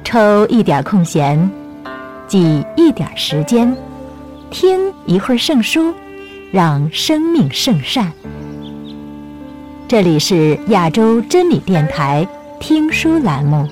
抽一点空闲，挤一点时间，听一会儿圣书，让生命圣善。这里是亚洲真理电台听书栏目。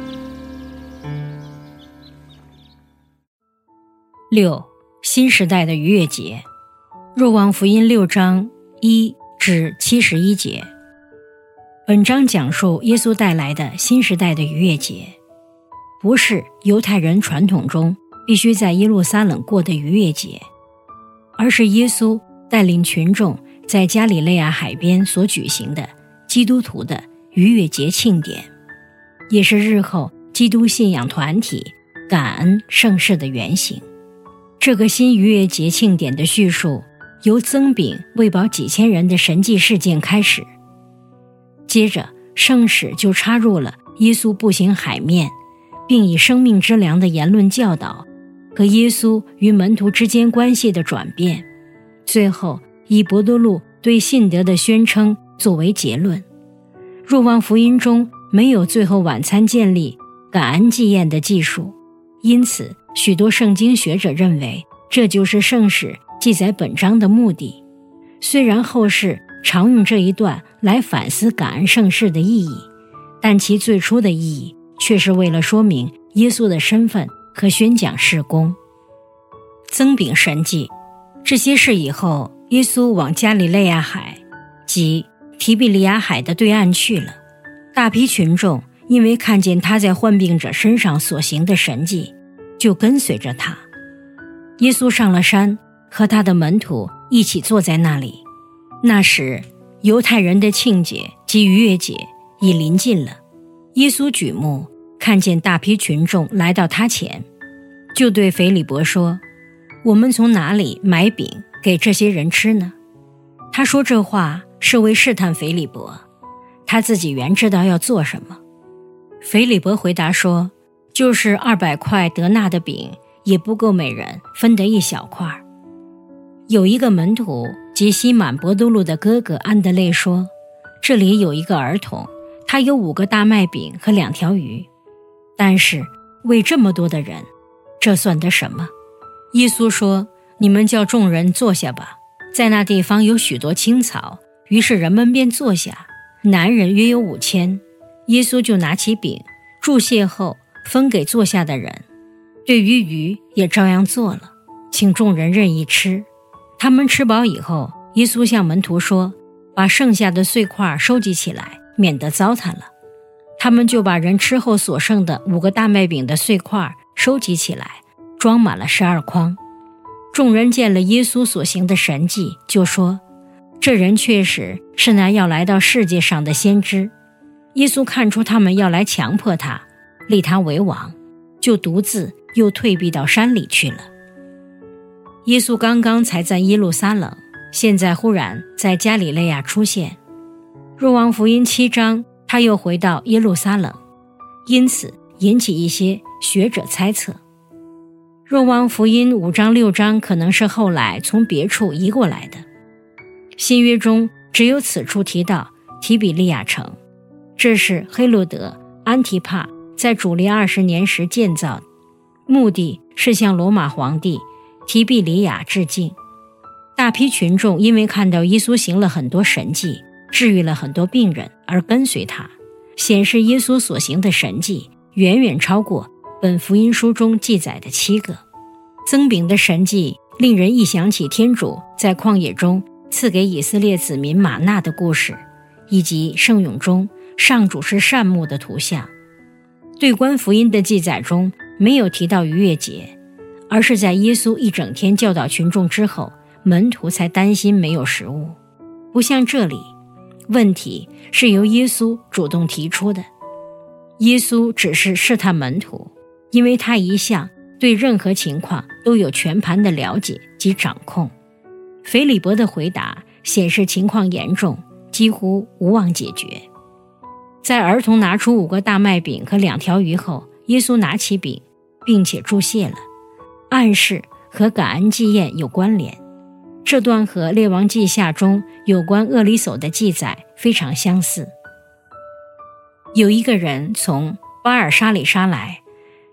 6. 新时代的逾越节。若望福音6章1至71节。本章讲述耶稣带来的新时代的逾越节，不是犹太人传统中必须在耶路撒冷过的逾越节，而是耶稣带领群众在加里肋亚海边所举行的基督徒的逾越节庆典，也是日后基督信仰团体感恩盛世的原型。这个新逾越节庆典的叙述由增饼喂饱几千人的神迹事件开始，接着圣史就插入了耶稣步行海面并以生命之粮的言论教导和耶稣与门徒之间关系的转变，最后以伯多禄对信德的宣称作为结论。若望福音中没有最后晚餐建立感恩祭宴的记述，因此许多圣经学者认为这就是圣史记载本章的目的。虽然后世常用这一段来反思感恩圣事的意义，但其最初的意义却是为了说明耶稣的身份和宣讲事工。增饼神迹。这些事以后，耶稣往加里肋亚海即提比利亚海的对岸去了。大批群众因为看见他在患病者身上所行的神迹，就跟随着他。耶稣上了山，和他的门徒一起坐在那里。那时犹太人的庆节及逾越节已临近了。耶稣举目看见大批群众来到他前，就对腓利伯说，我们从哪里买饼给这些人吃呢？他说这话是为试探腓利伯，他自己原知道要做什么。腓利伯回答说，就是200块德纳的饼也不够每人分得一小块。有一个门徒即西满伯多禄的哥哥安德肋说，这里有一个儿童，他有5个大麦饼和2条鱼，但是为这么多的人，这算得什么？耶稣说，你们叫众人坐下吧。在那地方有许多青草，于是人们便坐下，男人约有5000。耶稣就拿起饼，祝谢后分给坐下的人，对于鱼也照样做了，请众人任意吃。他们吃饱以后，耶稣向门徒说，把剩下的碎块收集起来，免得糟蹋了。他们就把人吃后所剩的5个大麦饼的碎块收集起来，装满了12筐。众人见了耶稣所行的神迹，就说，这人确实是那要来到世界上的先知。耶稣看出他们要来强迫他，立他为王，就独自又退避到山里去了。耶稣刚刚才在耶路撒冷，现在忽然在加里肋亚出现。若望福音7章他又回到耶路撒冷，因此引起一些学者猜测。若望福音5章6章可能是后来从别处移过来的。新约中只有此处提到提比利亚城，这是黑落德安提帕在主历20年时建造的，目的是向罗马皇帝提比里亚致敬。大批群众因为看到耶稣行了很多神迹，治愈了很多病人而跟随他，显示耶稣所行的神迹远远超过本福音书中记载的7个。增饼的神迹令人一想起天主在旷野中赐给以色列子民玛纳的故事，以及圣咏中上主是善牧的图像。对观福音的记载中没有提到逾越节，而是在耶稣一整天教导群众之后，门徒才担心没有食物。不像这里，问题是由耶稣主动提出的。耶稣只是试探门徒，因为他一向对任何情况都有全盘的了解及掌控。腓利伯的回答显示情况严重，几乎无望解决。在儿童拿出5个大麦饼和2条鱼后，耶稣拿起饼并且祝谢了，暗示和感恩祭宴有关联。这段和列王记下中有关厄里叟的记载非常相似。有一个人从巴尔沙里沙来，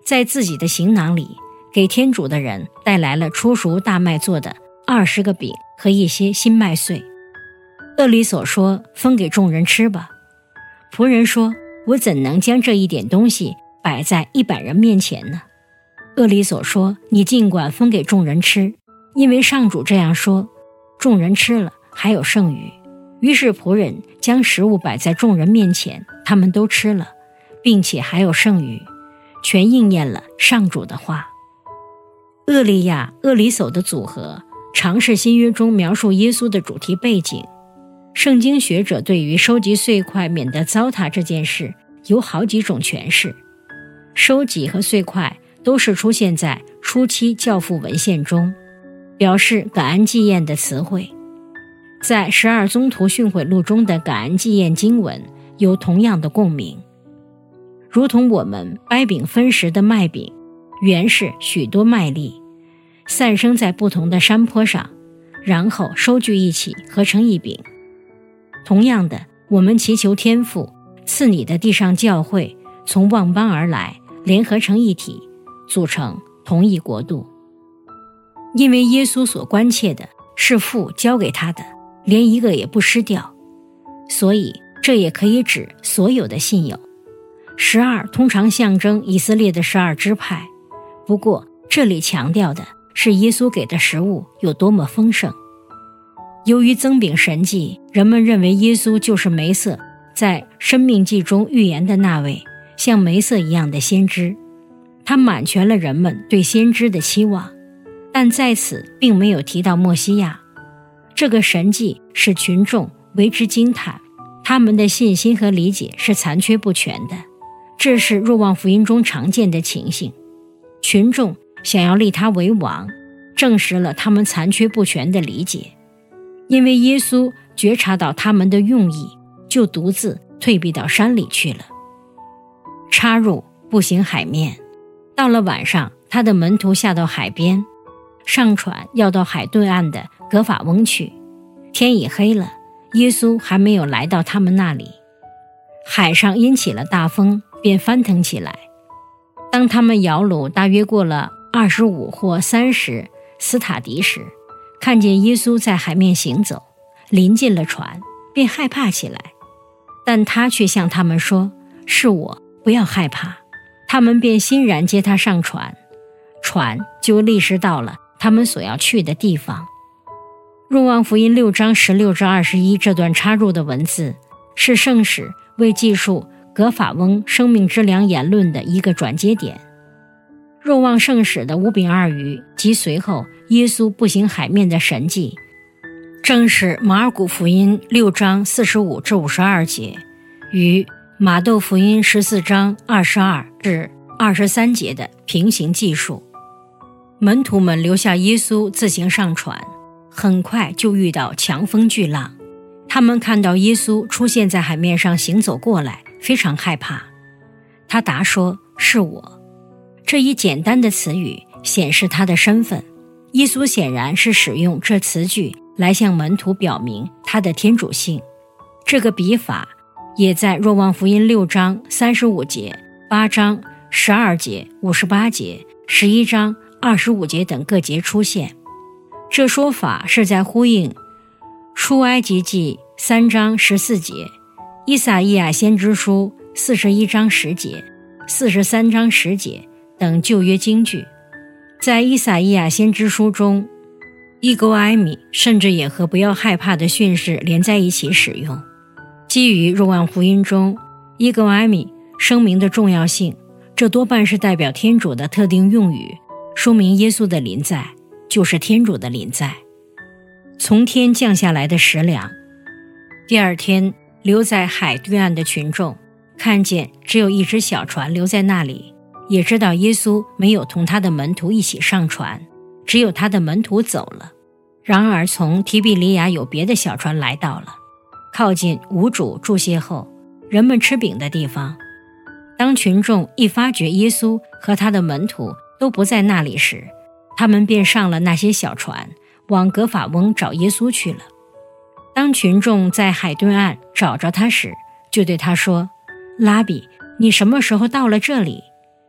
在自己的行囊里给天主的人带来了初熟大麦做的20个饼和一些新麦穗。厄里索说，分给众人吃吧。仆人说，我怎能将这一点东西摆在100人面前呢？厄里索说，你尽管分给众人吃，因为上主这样说，众人吃了还有剩余。于是仆人将食物摆在众人面前，他们都吃了，并且还有剩余，全应验了上主的话。厄利亚、厄里叟的组合常是新约中描述耶稣的主题背景。圣经学者对于收集碎块免得糟蹋这件事有好几种诠释。收集和碎块都是出现在初期教父文献中，表示感恩祭宴的词汇。在12宗徒训诲录中的感恩祭宴经文有同样的共鸣，如同我们掰饼分食的麦饼，原是许多麦粒，散生在不同的山坡上，然后收聚一起合成一饼。同样的，我们祈求天父赐你的地上教会从万邦而来，联合成一体，组成同一国度。因为耶稣所关切的是父交给他的，连一个也不失掉，所以这也可以指所有的信友。12通常象征以色列的12支派，不过这里强调的是耶稣给的食物有多么丰盛。由于增饼神迹，人们认为耶稣就是梅瑟在申命记中预言的那位像梅瑟一样的先知，他满全了人们对先知的期望，但在此并没有提到默西亚。这个神迹使群众为之惊叹，他们的信心和理解是残缺不全的，这是若望福音中常见的情形。群众想要立他为王，证实了他们残缺不全的理解。因为耶稣觉察到他们的用意，就独自退避到山里去了。插入步行海面，到了晚上，他的门徒下到海边，上船要到海对岸的格法翁去。天已黑了，耶稣还没有来到他们那里。海上因起了大风，便翻腾起来。当他们摇橹大约过了25或30斯塔迪时，看见耶稣在海面行走，临近了船，便害怕起来。但他却向他们说，是我，不要害怕。他们便欣然接他上船，船就立时到了他们所要去的地方。若望福音6章16至21这段插入的文字，是圣史为记述格法翁生命之粮言论的一个转接点。若望圣史的5饼2鱼及随后耶稣步行海面的神迹，正是马尔谷福音6章45至52节与马窦福音14章22至23节的平行记述。门徒们留下耶稣自行上船，很快就遇到强风巨浪。他们看到耶稣出现在海面上行走过来，非常害怕。他答说，是我。这一简单的词语显示他的身份。耶稣显然是使用这词句来向门徒表明他的天主性。这个笔法也在若望福音6章35节、8章12节、58节、11章25节等各节出现。这说法是在呼应出埃及记3章14节、依撒意亚先知书41章10节、43章10节等旧约经句。在依撒意亚先知书中，伊勾埃米甚至也和不要害怕的训示连在一起使用。基于若望福音中伊勾埃米声明的重要性，这多半是代表天主的特定用语，说明耶稣的临在就是天主的临在。从天降下来的食粮。第二天，留在海对岸的群众看见只有一只小船留在那里，也知道耶稣没有同他的门徒一起上船，只有他的门徒走了。然而从提比利亚有别的小船来到了，靠近无主注谢后人们吃饼的地方。当群众一发觉耶稣和他的门徒都不在那里时，他们便上了那些小船，往格法翁找耶稣去了。当群众在海对岸找着他时，就对他说，拉比，你什么时候到了这里？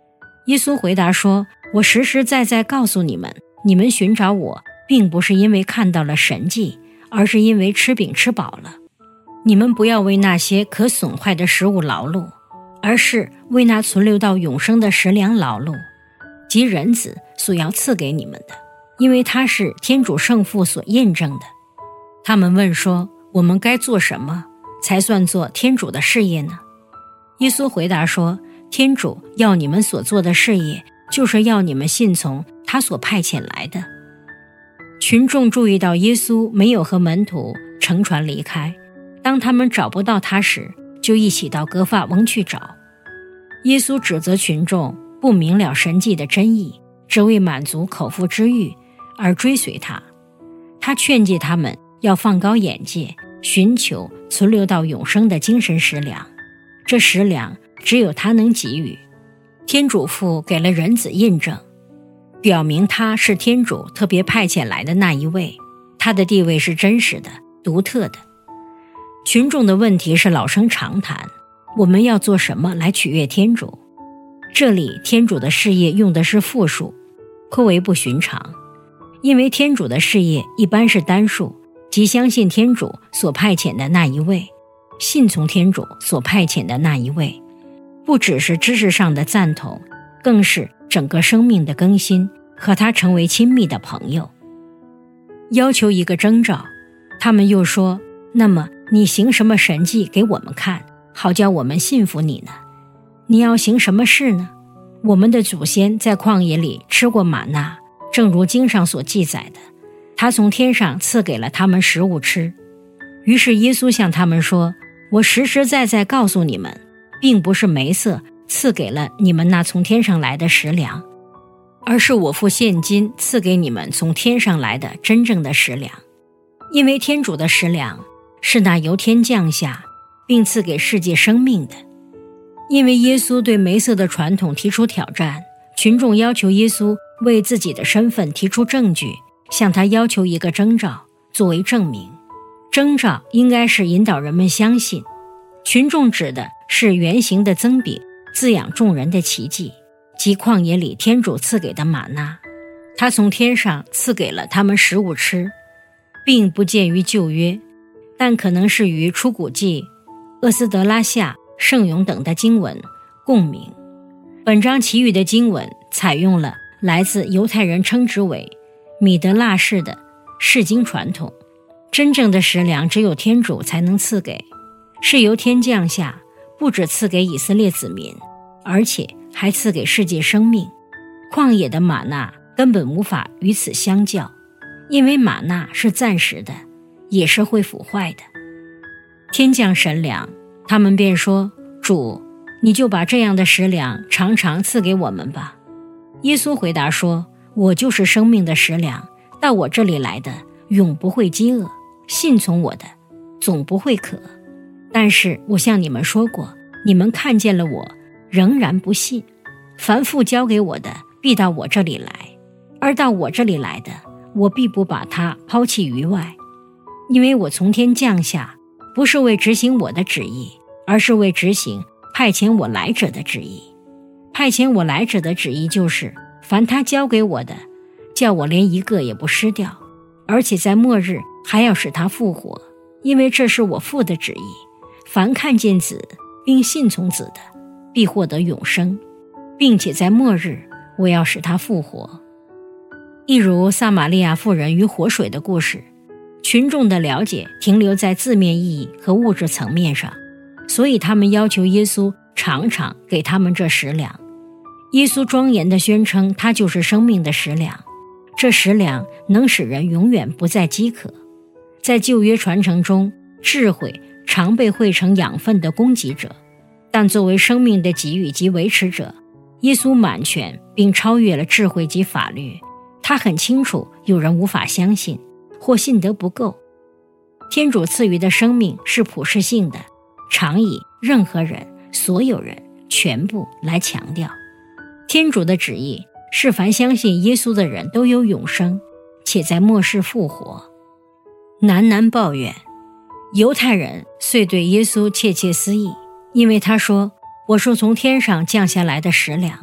耶稣回答说，我实实在在告诉你们，你们寻找我，并不是因为看到了神迹，而是因为吃饼吃饱了。你们不要为那些可损坏的食物劳碌，而是为那存留到永生的食粮劳碌，即人子所要赐给你们的，因为他是天主圣父所验证的。他们问说，我们该做什么才算做天主的事业呢？耶稣回答说，天主要你们所做的事业，就是要你们信从他所派遣来的。群众注意到耶稣没有和门徒乘船离开，当他们找不到他时，就一起到革法翁去找。耶稣指责群众不明了神迹的真意，只为满足口腹之欲而追随他。他劝诫他们要放高眼界，寻求存留到永生的精神食粮，这食粮只有他能给予。天主父给了人子印证，表明他是天主特别派遣来的那一位，他的地位是真实的、独特的。群众的问题是老生常谈，我们要做什么来取悦天主？这里天主的事业用的是复数，颇为不寻常，因为天主的事业一般是单数，即相信天主所派遣的那一位，信从天主所派遣的那一位，不只是知识上的赞同，更是整个生命的更新，和他成为亲密的朋友。要求一个征兆，他们又说，那么你行什么神迹给我们看，好叫我们信服你呢？你要行什么事呢？我们的祖先在旷野里吃过玛纳，正如经上所记载的，他从天上赐给了他们食物吃。于是耶稣向他们说，我实实在在告诉你们，并不是梅瑟赐给了你们那从天上来的食粮，而是我父现今赐给你们从天上来的真正的食粮。因为天主的食粮是那由天降下并赐给世界生命的。因为耶稣对梅瑟的传统提出挑战，群众要求耶稣为自己的身份提出证据，向他要求一个征兆作为证明。征兆应该是引导人们相信，群众指的是圆形的增饼滋养众人的奇迹，即旷野里天主赐给的玛纳，他从天上赐给了他们食物吃，并不见于旧约，但可能是与出谷记、厄斯德拉夏、圣咏等的经文共鸣。本章其余的经文采用了来自犹太人称之为米德纳式的释经传统，真正的食粮只有天主才能赐给，是由天降下，不只赐给以色列子民，而且还赐给世界生命。旷野的玛纳根本无法与此相较，因为玛纳是暂时的，也是会腐坏的。天降神粮，他们便说，主，你就把这样的食粮常常赐给我们吧。耶稣回答说，我就是生命的食粮，到我这里来的永不会饥饿，信从我的总不会渴。但是我向你们说过，你们看见了我，仍然不信。凡父交给我的，必到我这里来，而到我这里来的，我必不把他抛弃于外。因为我从天降下，不是为执行我的旨意，而是为执行派遣我来者的旨意。派遣我来者的旨意就是，凡他交给我的，叫我连一个也不失掉，而且在末日还要使他复活，因为这是我父的旨意。凡看见子并信从子的，必获得永生，并且在末日我要使他复活。一如撒玛利亚妇人与活水的故事，群众的了解停留在字面意义和物质层面上，所以他们要求耶稣常常给他们这食粮。耶稣庄严地宣称他就是生命的食粮，这食粮能使人永远不再饥渴。在旧约传承中，智慧常被汇成养分的供给者，但作为生命的给予及维持者，耶稣满全并超越了智慧及法律。他很清楚有人无法相信或信得不够。天主赐予的生命是普世性的，常以任何人、所有人、全部来强调。天主的旨意是凡相信耶稣的人都有永生，且在末世复活。喃喃抱怨，犹太人遂对耶稣窃窃私议，因为他说，我是从天上降下来的食粮，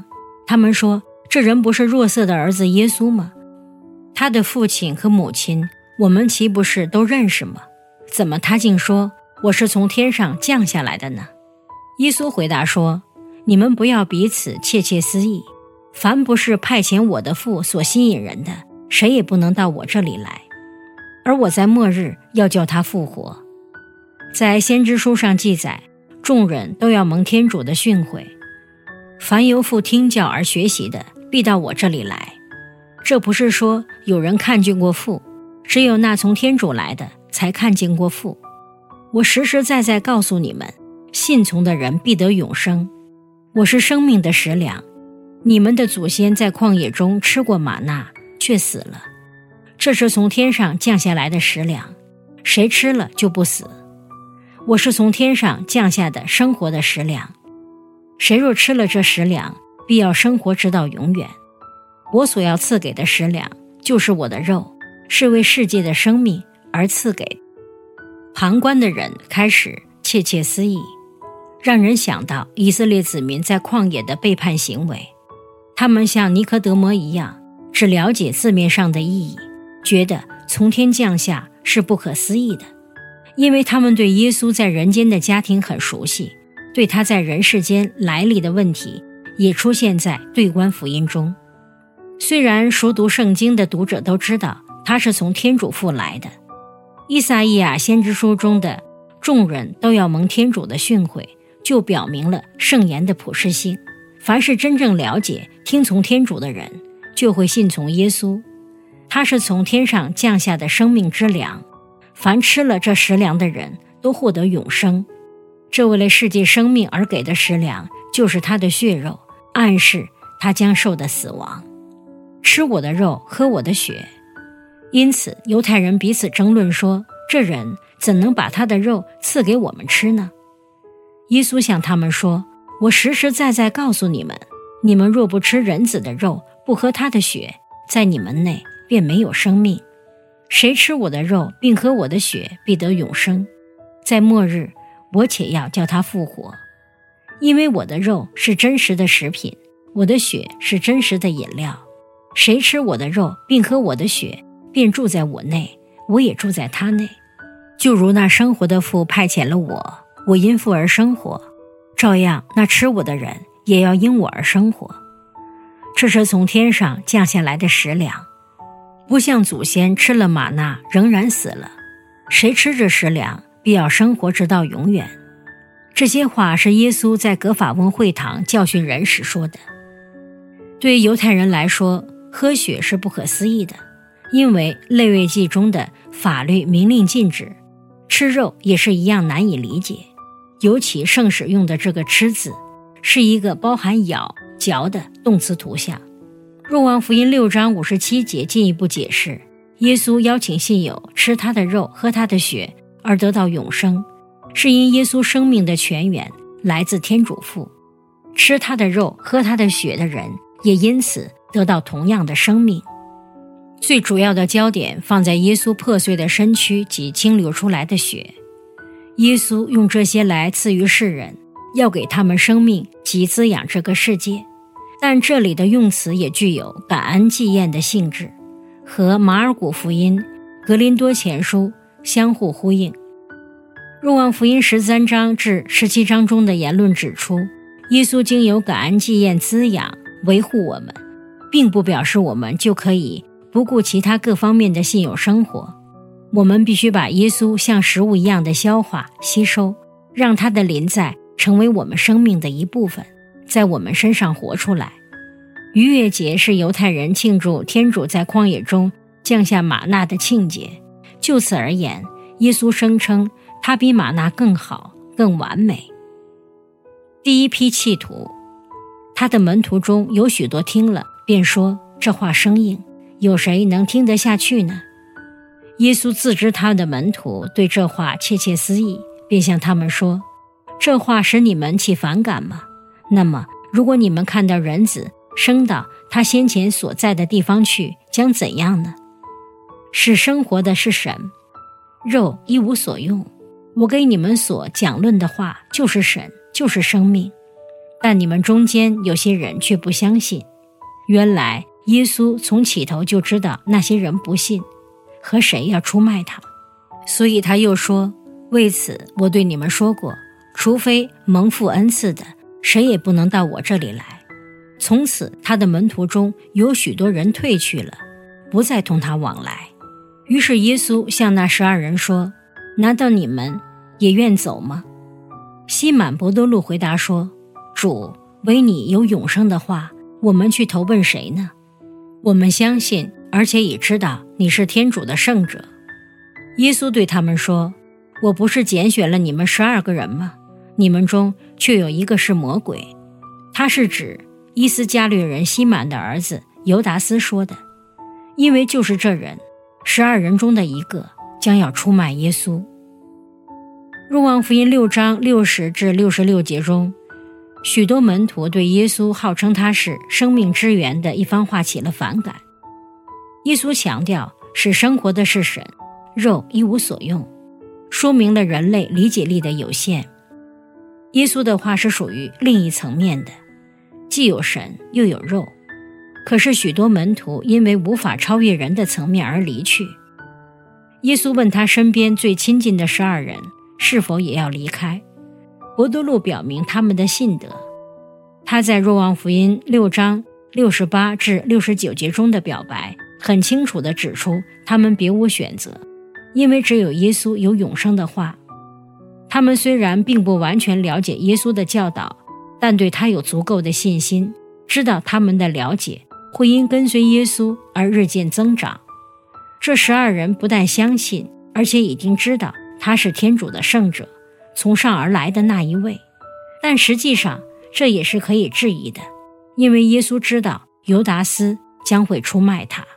他们说，这人不是若瑟的儿子耶稣吗？他的父亲和母亲，我们岂不是都认识吗？怎么他竟说我是从天上降下来的呢？耶稣回答说，你们不要彼此窃窃私议，凡不是派遣我的父所吸引人的，谁也不能到我这里来。而我在末日要叫他复活。在先知书上记载，众人都要蒙天主的训诲，凡由父听教而学习的，必到我这里来。这不是说有人看见过父，只有那从天主来的才看见过父。我实实在在告诉你们，信从的人必得永生。我是生命的食粮。你们的祖先在旷野中吃过玛纳，却死了。这是从天上降下来的食粮，谁吃了就不死。我是从天上降下的生活的食粮，谁若吃了这食粮，必要生活直到永远。我所要赐给的食粮，就是我的肉，是为世界的生命而赐给。旁观的人开始窃窃私议，让人想到以色列子民在旷野的背叛行为。他们像尼科德摩一样，只了解字面上的意义，觉得从天降下是不可思议的，因为他们对耶稣在人间的家庭很熟悉，对他在人世间来历的问题也出现在对观福音中。虽然熟读圣经的读者都知道他是从天主父来的，依撒意亚先知书中的众人都要蒙天主的训诲，就表明了圣言的普世性。凡是真正了解听从天主的人，就会信从耶稣。他是从天上降下的生命之粮，凡吃了这食粮的人都获得永生。这为了世界生命而给的食粮，就是他的血肉，暗示他将受的死亡。吃我的肉，喝我的血。因此犹太人彼此争论说，这人怎能把他的肉赐给我们吃呢？耶稣向他们说，我实实在在告诉你们，你们若不吃人子的肉，不喝他的血，在你们内便没有生命。谁吃我的肉并喝我的血，必得永生。在末日，我且要叫他复活。因为我的肉是真实的食品，我的血是真实的饮料。谁吃我的肉并喝我的血，便住在我内，我也住在他内。就如那生活的父派遣了我，我因父而生活，照样那吃我的人也要因我而生活。这是从天上降下来的食粮，不像祖先吃了玛纳仍然死了。谁吃这食粮，必要生活直到永远。这些话是耶稣在葛法翁会堂教训人时说的。对犹太人来说，喝血是不可思议的，因为利未记中的法律明令禁止，吃肉也是一样难以理解。尤其圣使用的这个吃字，是一个包含咬、嚼的动词图像。若望福音6章57节进一步解释，耶稣邀请信友吃他的肉喝他的血而得到永生，是因耶稣生命的泉源来自天主父，吃他的肉喝他的血的人也因此得到同样的生命。最主要的焦点放在耶稣破碎的身躯及清流出来的血。耶稣用这些来赐予世人，要给他们生命及滋养这个世界。但这里的用词也具有感恩祭宴的性质，和马尔谷福音、格林多前书相互呼应。若望福音13章至17章中的言论指出，耶稣经由感恩祭宴滋养维护我们，并不表示我们就可以不顾其他各方面的信友生活。我们必须把耶稣像食物一样的消化吸收，让他的临在成为我们生命的一部分，在我们身上活出来。逾越节是犹太人庆祝天主在旷野中降下玛纳的庆节，就此而言，耶稣声称他比玛纳更好更完美。第一批弃徒，他的门徒中有许多听了便说，这话生硬，有谁能听得下去呢？耶稣自知他的门徒对这话窃窃私议，便向他们说，这话使你们起反感吗？那么如果你们看到人子升到他先前所在的地方去，将怎样呢？使生活的是神，肉一无所用。我给你们所讲论的话就是神，就是生命。 但你们中间有些人却不相信。原来耶稣从起头就知道那些人不信和谁要出卖他，所以他又说，为此我对你们说过，除非蒙父恩赐的，谁也不能到我这里来。从此他的门徒中有许多人退去了，不再同他往来。于是耶稣向那12人说，难道你们也愿走吗？西满伯多禄回答说，主，唯你有永生的话，我们去投奔谁呢？我们相信，而且也知道你是天主的圣者。耶稣对他们说，我不是拣选了你们12个人吗？你们中却有一个是魔鬼。他是指伊斯加略人西满的儿子犹达斯说的，因为就是这人，12人中的一个将要出卖耶稣。若望福音6章60至66节中，许多门徒对耶稣号称他是生命之源的一番话起了反感。耶稣强调使生活的是神，肉一无所用，说明了人类理解力的有限。耶稣的话是属于另一层面的，既有神又有肉。可是许多门徒因为无法超越人的层面而离去。耶稣问他身边最亲近的12人是否也要离开。伯多禄表明他们的信德，他在若望福音6章68至69节中的表白很清楚地指出他们别无选择，因为只有耶稣有永生的话。他们虽然并不完全了解耶稣的教导，但对他有足够的信心，知道他们的了解会因跟随耶稣而日渐增长。这12人不但相信，而且已经知道他是天主的圣者，从上而来的那一位。但实际上这也是可以质疑的，因为耶稣知道犹达斯将会出卖他。